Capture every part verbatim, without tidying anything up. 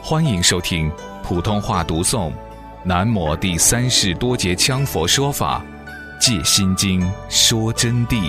欢迎收听普通话读诵南摩第三世多杰羌佛说法戒心经说真谛。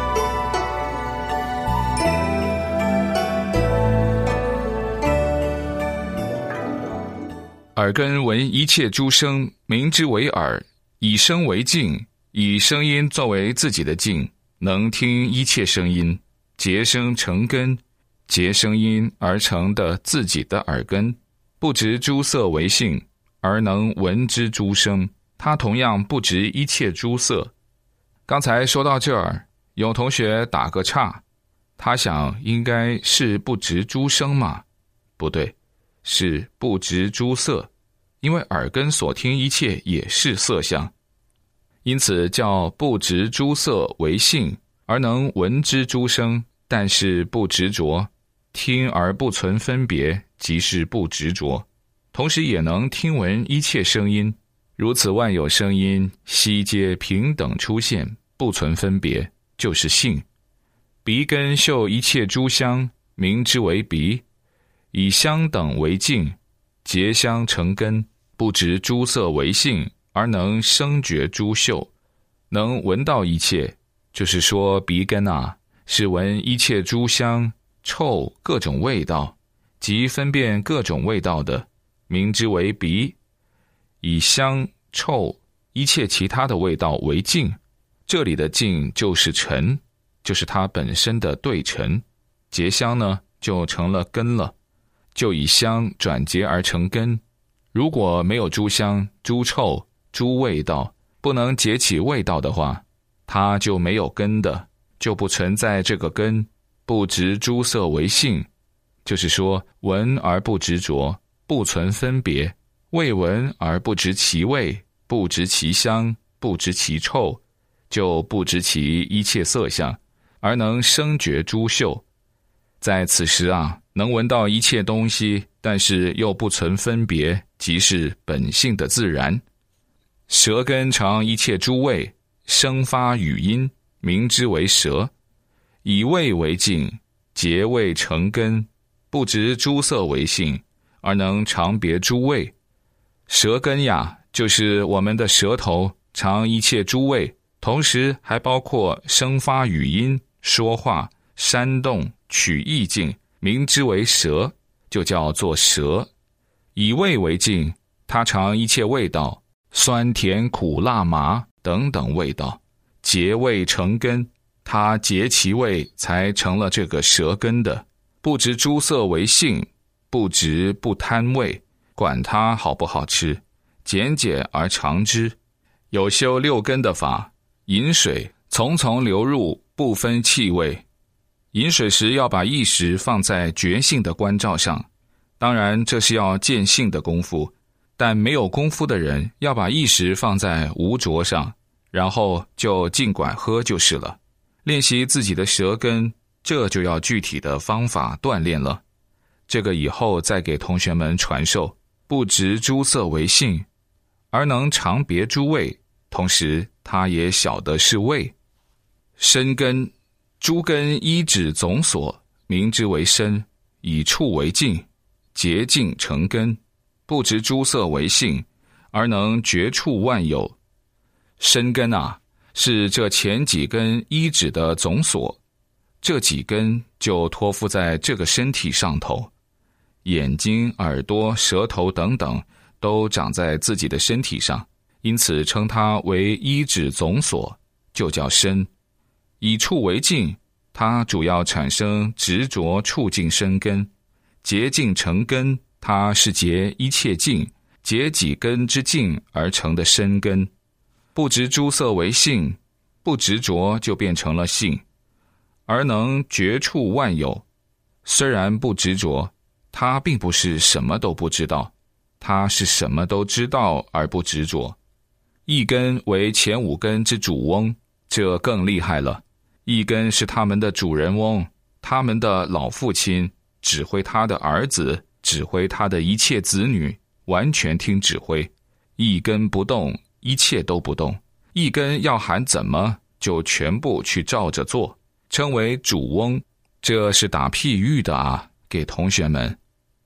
耳根闻一切诸声，名之为耳，以声为镜，以声音作为自己的镜，能听一切声音，结声成根，结声音而成的自己的耳根，不执诸色为性，而能闻之诸声，它同样不执一切诸色。刚才说到这儿，有同学打个岔，他想应该是不执诸声嘛？不对，是不执诸色，因为耳根所听一切也是色相，因此叫不执诸色为性，而能闻之诸声，但是不执着，听而不存分别，即是不执着，同时也能听闻一切声音，如此万有声音悉皆平等出现，不存分别，就是性。鼻根嗅一切诸香，名之为鼻，以香等为镜，结香成根，不执诸色为性，而能生觉诸嗅，能闻到一切，就是说鼻根啊，是闻一切诸香臭各种味道，即分辨各种味道的，名之为鼻，以香臭一切其他的味道为镜，这里的镜就是尘，就是它本身的对尘，结香呢就成了根了，就以香转结而成根。如果没有诸香、诸臭、诸味道，不能结起味道的话，它就没有根的，就不存在这个根。不执诸色为性，就是说闻而不执着，不存分别，味闻而不执其味，不执其香，不执其臭，就不执其一切色相，而能生觉诸嗅。在此时啊，能闻到一切东西，但是又不存分别，即是本性的自然。舌根尝一切诸味，生发语音，名之为舌，以味为镜，结味成根，不执诸色为性，而能尝别诸味。舌根呀，就是我们的舌头尝一切诸味，同时还包括生发语音、说话、煽动、取意境，名之为舌，就叫做舌。以味为镜，它尝一切味道，酸甜苦辣麻等等味道，结味成根，它结其味才成了这个舌根的。不执诸色为性，不执不贪味，管它好不好吃，简简而尝之。有修六根的法，饮水从从流入，不分气味。饮水时要把意识放在觉性的关照上，当然这是要见性的功夫，但没有功夫的人要把意识放在无着上，然后就尽管喝就是了。练习自己的舌根，这就要具体的方法锻炼了。这个以后再给同学们传授。不执诸色为性，而能尝别诸味，同时他也晓得是味。身根，诸根依止总所，名之为身，以触为镜，结镜成根，不执诸色为性，而能觉触万有。身根啊，是这前几根依止的总所，这几根就托付在这个身体上头，眼睛、耳朵、舌头等等都长在自己的身体上，因此称它为依止总所，就叫身。以触为镜，它主要产生执着触境身根，结境成根，它是结一切境，结几根之境而成的身根。不执诸色为性，不执着就变成了性，而能觉触万有。虽然不执着，他并不是什么都不知道，他是什么都知道而不执着。一根为前五根之主翁，这更厉害了。一根是他们的主人翁，他们的老父亲，指挥他的儿子，指挥他的一切子女，完全听指挥。一根不动，一切都不动。一根要喊怎么，就全部去照着做，称为主翁。这是打譬喻的啊，给同学们。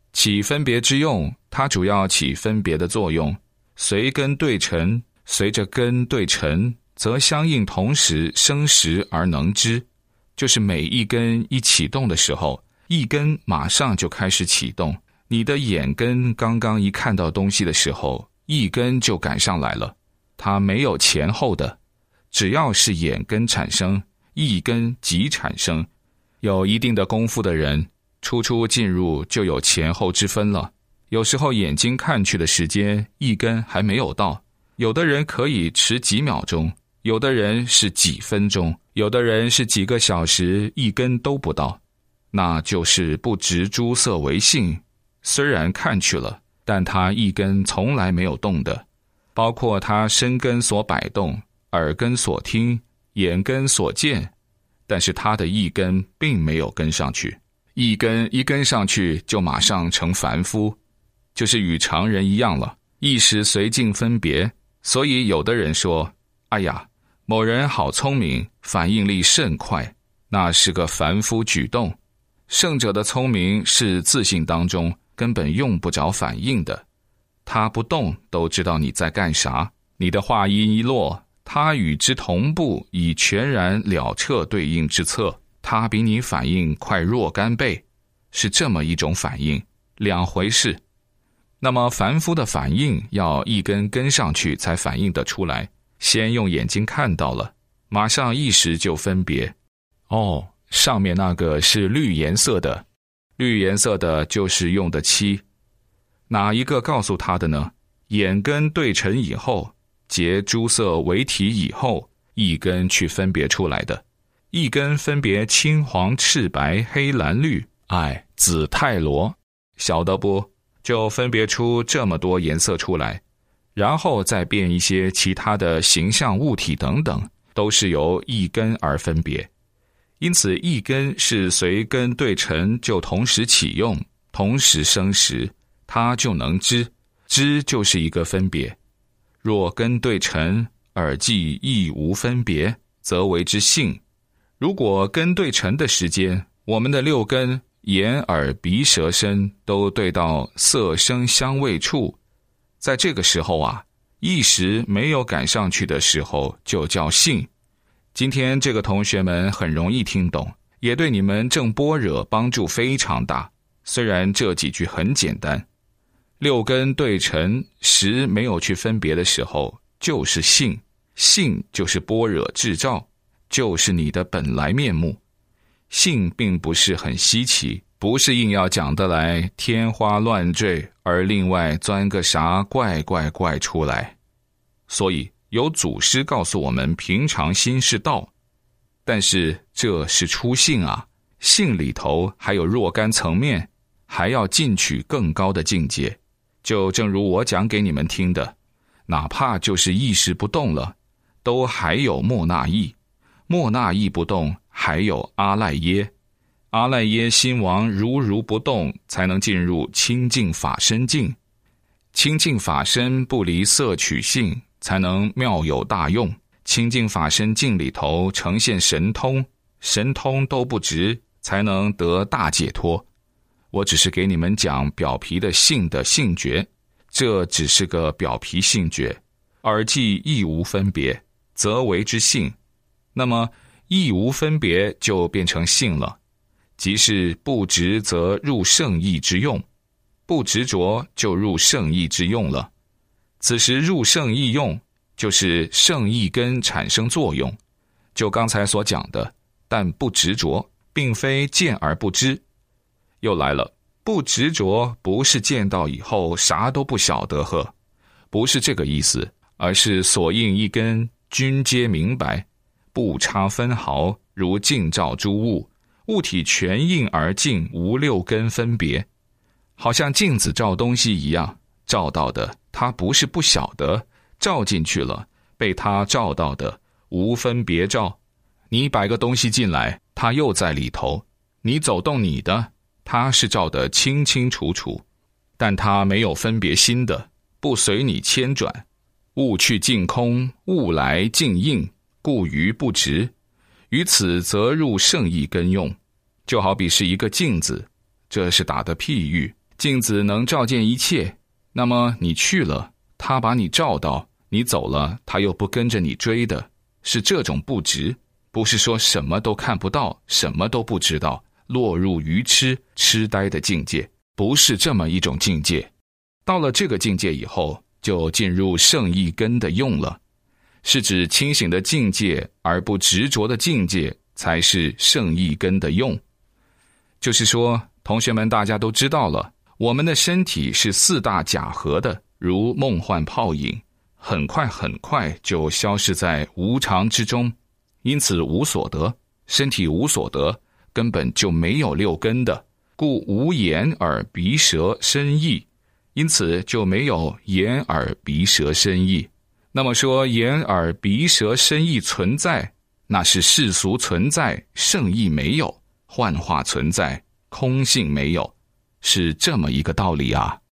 起分别之用，它主要起分别的作用，随根对尘，随着根对尘，则相应同时生识而能知，就是每一根一启动的时候，一根马上就开始启动。你的眼根刚刚一看到东西的时候，一根就赶上来了，它没有前后的，只要是眼根产生，一根即产生。有一定的功夫的人，初初进入就有前后之分了。有时候眼睛看去的时间，一根还没有到，有的人可以迟几秒钟，有的人是几分钟，有的人是几个小时，一根都不到，那就是不执诸色为性。虽然看去了，但他一根从来没有动的，包括他身根所摆动，耳根所听，眼根所见，但是他的一根并没有跟上去。一根一跟上去就马上成凡夫，就是与常人一样了，一时随境分别。所以有的人说，哎呀，某人好聪明，反应力甚快，那是个凡夫举动。圣者的聪明是自信当中根本用不着反应的，他不动都知道你在干啥，你的话音一落，他与之同步，以全然了彻对应之策，他比你反应快若干倍，是这么一种反应，两回事。那么凡夫的反应要一根跟上去才反应得出来，先用眼睛看到了，马上一时就分别。哦，上面那个是绿颜色的，绿颜色的就是用的漆。哪一个告诉他的呢？眼根对尘以后，结诸色为体以后，一根去分别出来的。一根分别青黄赤白黑蓝绿，哎，紫泰罗，晓得不？就分别出这么多颜色出来，然后再变一些其他的形象物体等等，都是由一根而分别。因此一根是随根对尘就同时启用，同时生识，它就能知，知就是一个分别。若根对尘，耳际亦无分别，则为之性。如果根对尘的时间，我们的六根眼耳鼻舌身都对到色声香味触，在这个时候啊，一时没有赶上去的时候就叫性。今天这个同学们很容易听懂，也对你们证般若帮助非常大。虽然这几句很简单，六根对尘时没有去分别的时候，就是性，性就是般若智照，就是你的本来面目。性并不是很稀奇，不是硬要讲得来天花乱坠，而另外钻个啥怪怪怪出来。所以有祖师告诉我们，平常心是道，但是这是初性啊，性里头还有若干层面，还要进取更高的境界。就正如我讲给你们听的，哪怕就是意识不动了，都还有莫那意，莫那意不动，还有阿赖耶。阿赖耶心王如如不动，才能进入清净法身境。清净法身不离色取性，才能妙有大用。清净法身境里头呈现神通，神通都不直，才能得大解脱。我只是给你们讲表皮的性的性觉，这只是个表皮性觉，耳际亦无分别，则为之性。那么亦无分别就变成性了，即是不执则入圣意之用，不执着就入圣意之用了。此时入圣意用，就是圣意根产生作用，就刚才所讲的，但不执着，并非见而不知。又来了，不执着不是见到以后啥都不晓得呵，不是这个意思，而是所应一根均皆明白，不差分毫，如镜照诸物，物体全应而镜，无六根分别。好像镜子照东西一样，照到的它不是不晓得，照进去了，被它照到的无分别照。你摆个东西进来，它又在里头，你走动你的，它是照得清清楚楚，但它没有分别心的，不随你牵转。物去尽空，物来尽应，故于不执。于此则入圣意根用。就好比是一个镜子，这是打的譬喻， 镜子能照见一切，那么你去了，他把你照到，你走了，他又不跟着你追的，是这种不值，不是说什么都看不到，什么都不知道，落入愚痴痴呆的境界，不是这么一种境界。到了这个境界以后，就进入圣意根的用了，是指清醒的境界而不执着的境界才是圣意根的用。就是说，同学们大家都知道了，我们的身体是四大假合的，如梦幻泡影，很快很快就消失在无常之中，因此无所得，身体无所得，根本就没有六根的，故无眼耳鼻舌身意，因此就没有眼耳鼻舌身意。那么说眼耳鼻舌身意存在，那是世俗存在，圣意没有，幻化存在，空性没有，是这么一个道理啊。